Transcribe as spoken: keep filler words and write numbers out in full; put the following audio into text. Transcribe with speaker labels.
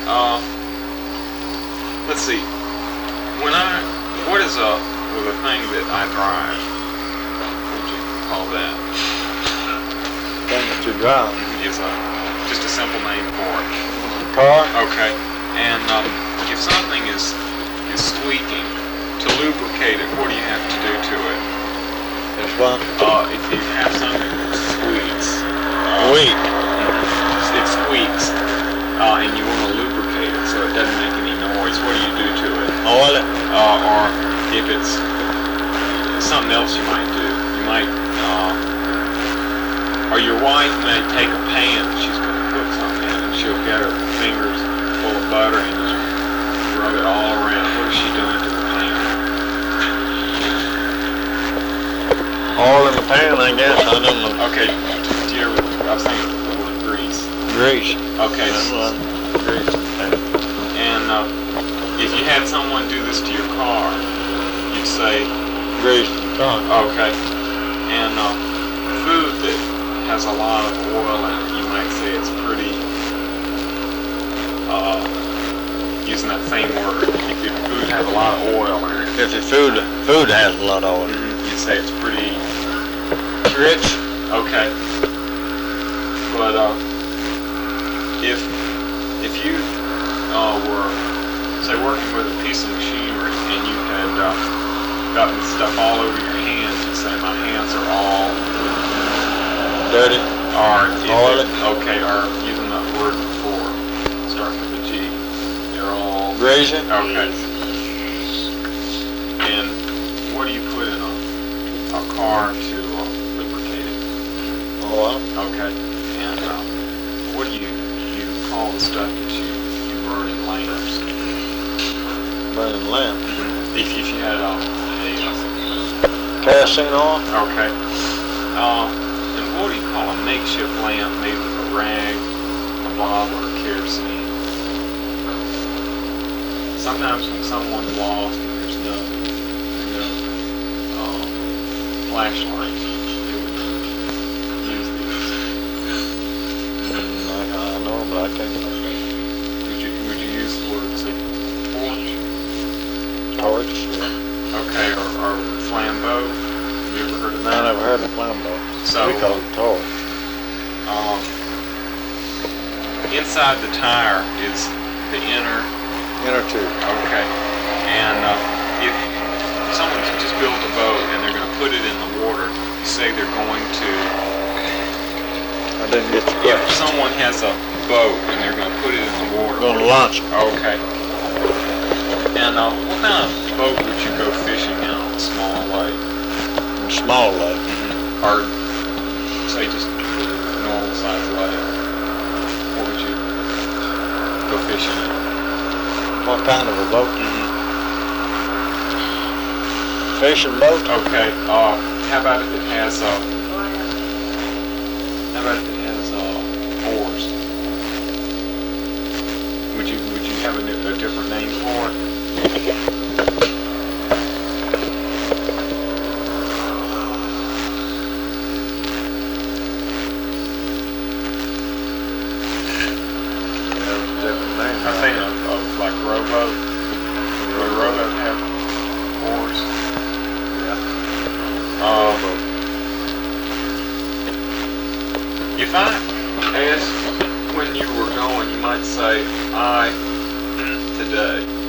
Speaker 1: Uh, let's see. When I, what is a, well, the thing that I drive? What would you call that?
Speaker 2: Thing that you drive.
Speaker 1: Is a, just a simple name for it.
Speaker 2: Car?
Speaker 1: Okay. And uh, if something is is squeaking, to lubricate it, what do you have to do to it?
Speaker 2: Which one?
Speaker 1: Uh, if you have something that squeaks. Uh,
Speaker 2: Squeak.
Speaker 1: It squeaks, uh, and you want to lubricate it so it doesn't make any noise. What do you do to it?
Speaker 2: Oil it.
Speaker 1: Uh, or if it's something else you might do, you might, uh, or your wife may take a pan that she's going to cook something in, and she'll get her fingers full of butter and just rub it all around. What is she doing to the pan?
Speaker 2: Oil in the pan, I guess. I don't know.
Speaker 1: Okay, do you ever, I was thinking a little grease.
Speaker 2: Grease.
Speaker 1: Okay,
Speaker 2: That's
Speaker 1: so,
Speaker 2: what. Grease.
Speaker 1: and uh, if you had someone do this to your car, you'd say,
Speaker 2: Grease the car.
Speaker 1: okay, and uh, food that has a lot of oil in it, you might say it's pretty, uh, using that same word, if your food has a lot of oil in it,
Speaker 2: If the food food has a lot of oil.
Speaker 1: you'd say it's pretty
Speaker 2: Rich.
Speaker 1: okay. But uh, if if you uh, were, say, working with a piece of machinery and you had uh, gotten stuff all over your hands, you'd say, my hands are all
Speaker 2: Dirty.
Speaker 1: Or if
Speaker 2: Oily.
Speaker 1: it- okay, or using that word before, starting with a G, they're all
Speaker 2: Greasy.
Speaker 1: okay. And what do you put in a a car to uh, lubricate it?
Speaker 2: Oil.
Speaker 1: Okay. And uh, what do you you call the stuff that you, you burn in lamps?
Speaker 2: Burning lamp.
Speaker 1: If, if you had um, a uh,
Speaker 2: Kerosene oil.
Speaker 1: okay. Uh, and what do you call a makeshift lamp made with a rag, a bottle, or kerosene? Sometimes when someone's lost and there's no, no um, flashlight, they would use these.
Speaker 2: I, I know, but I can't remember.
Speaker 1: Would you would you use the word say torch?
Speaker 2: Torch. Yeah.
Speaker 1: Okay, or, or flambeau? Have you ever heard of
Speaker 2: I
Speaker 1: that?
Speaker 2: never heard of flambeau.
Speaker 1: So,
Speaker 2: We call it torch.
Speaker 1: um, inside the tire is the inner.
Speaker 2: Inner tube.
Speaker 1: Okay. And uh, if someone's just built a boat and they're going to put it in the water, you say they're going to.
Speaker 2: I didn't get the
Speaker 1: If
Speaker 2: question.
Speaker 1: someone has a boat and they're going to put it in the water.
Speaker 2: Going to launch it.
Speaker 1: Okay. And uh, what kind of boat would you go fishing in on a small lake?
Speaker 2: Small lake.
Speaker 1: Or say just a normal sized lake? What would you go fishing in?
Speaker 2: What kind of a boat?
Speaker 1: Mm-hmm.
Speaker 2: Fishing boat.
Speaker 1: Okay. Uh, how about if it has uh, how about if it has uh, oars? Would you would you have a, a different name for it? I think of, of like rowboat. Would a rowboat have oars?
Speaker 2: Yeah.
Speaker 1: Um, if I asked when you were going, you might say, I today.